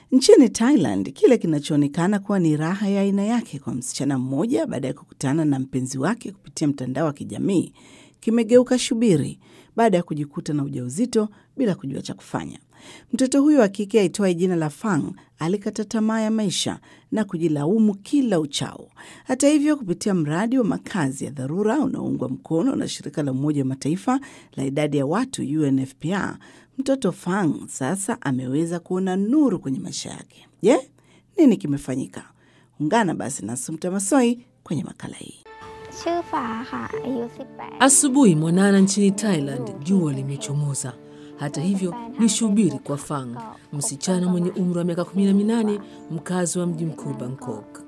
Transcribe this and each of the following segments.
Nchini Thailand, kile kinachoonekana kuwa ni raha ya aina yake kwa msichana mmoja baada ya kukutana na mpenzi wake kupitia mtandao wa kijamii kimegeuka shubiri baada ya kujikuta na ujauzito bila kujua cha kufanya. Mtoto huyo wa kike aitwaye jina la Fang alikata tamaa ya maisha na kujilaumu kila uchao. Hata hivyo, kupitia mradi wa makazi ya dharura unaoungwa mkono na shirika la Umoja wa Mataifa la idadi ya watu UNFPA, mtoto Fang sasa ameweza kuona nuru kwenye maisha yake. Je, nini kimefanyika? Ungana basi na Sumta Masoi kwenye makala hii. Asubuhi mwanana nchini Thailand, jua limechomoza. Hata hivyo ni shubiri kwa Fang, msichana mwenye umri wa miaka 18, mkazi wa mji mkuu Bangkok.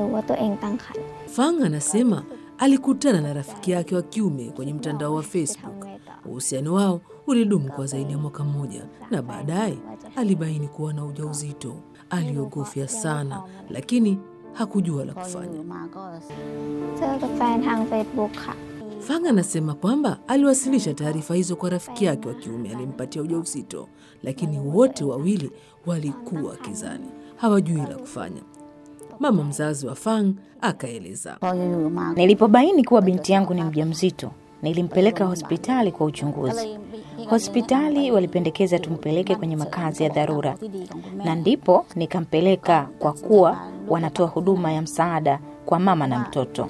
Fang anasema alikutana na rafiki yake wa kiume kwenye mtandao wa Facebook. Uhusiano wao ulidumu kwa zaidi ya mwaka mmoja na baadaye alibaini kuwa na ujauzito. Aliogofya sana, lakini hakujua la kufanya. Fang anasema kwamba aliwasilisha taarifa hizo kwa rafiki yake wa kiume aliyempatia ujauzito, lakini wote wawili walikuwa kizani, hawajui la kufanya. Mama mzazi wa Fang akaeleza. Nilipobaini kuwa binti yangu ni mjamzito, nilimpeleka hospitali kwa uchunguzi. Hospitali walipendekeza tumpeleke kwenye makazi ya dharura, na ndipo nikampeleka kwa kuwa wanatoa huduma ya msaada kwa mama na mtoto.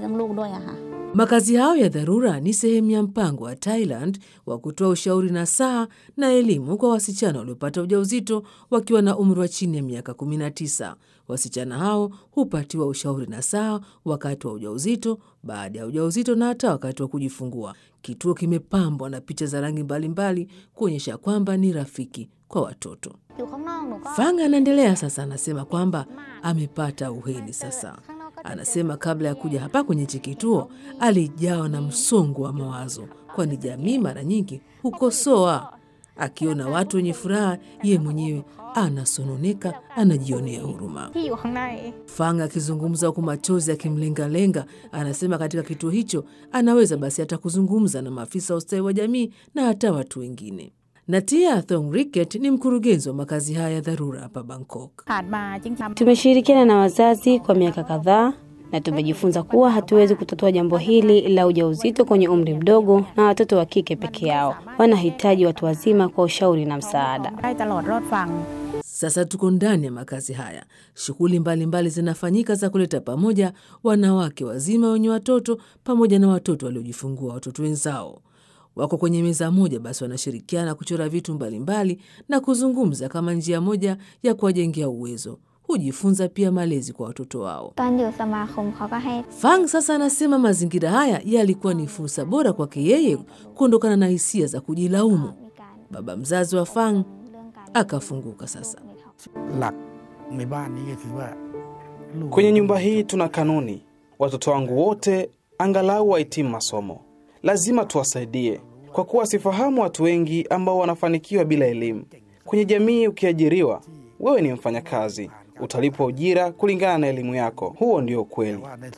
Makazi hao ya dharura ni sehemu ya mpango wa Thailand wa kutoa ushauri nasaha na elimu kwa wasichana waliopata ujauzito wakiwa na umri wa chini ya miaka 19. Wasichana hao hupatiwa ushauri nasaha wakati wa ujauzito, baada ya ujauzito na hata wakati wa kujifungua. Kituo kimepambwa na picha za rangi mbalimbali kuonyesha kwamba ni rafiki kwa watoto. Fang anaendelea sasa, anasema kwamba amepata uheni sasa. Anasema kabla ya kuja hapa kwenye kituo alijawa na msongo wa mawazo, kwani jamii mara nyingi hukosoa. Akiona watu wenye furaha, ye mwenyewe anasononeka, anajionea huruma. Fang akizungumza huku machozi akimlenga-lenga, anasema katika kituo hicho anaweza basi hata kuzungumza na maafisa wa ustawi wa jamii na hata watu wengine. Natia Thongriket ni mkurugenzi wa makazi haya ya dharura hapa Bangkok. Tumeshirikiana na wazazi kwa miaka kadhaa na tumejifunza kuwa hatuwezi kutatua jambo hili la ujauzito kwenye umri mdogo na watoto wa kike peke yao. Wanahitaji watu wazima kwa ushauri na msaada. Sasa tuko ndani ya makazi haya. Shughuli mbalimbali zinafanyika za kuleta pamoja wanawake wazima wenye watoto pamoja na watoto waliojifungua watoto wenzao. Wako kwenye meza moja, basi wanashirikiana kuchora vitu mbalimbali na kuzungumza kama njia moja ya kuwajengea uwezo. Hujifunza pia malezi kwa watoto wao. Fang sasa anasema mazingira haya yalikuwa ni fursa bora kwake yeye kuondokana na hisia za kujilaumu. Baba mzazi wa Fang akafunguka sasa. Kwenye nyumba hii tuna kanuni. Watoto wangu wote angalau wahitimu masomo. Lazima tuwasaidie, kwa kuwa sifahamu watu wengi ambao wanafanikiwa bila elimu. Kwenye jamii ukiajiriwa, wewe ni mfanyakazi, utalipwa ujira kulingana na elimu yako. Huo ndio kweli.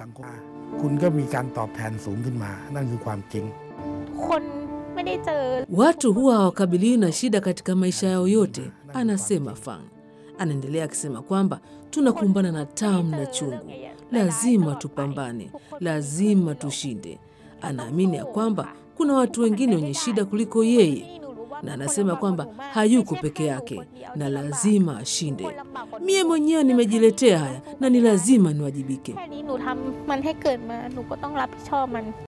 Watu huwa hawakabiliwi na shida katika maisha yao yote, anasema Fang. Anaendelea akisema kwamba tunakumbana na tamu na chungu. Lazima tupambane, lazima tushinde. Anaamini ya kwamba kuna watu wengine wenye shida kuliko yeye, na anasema kwamba hayuko peke yake na lazima ashinde. Mie mwenyewe nimejiletea haya na ni lazima niwajibike.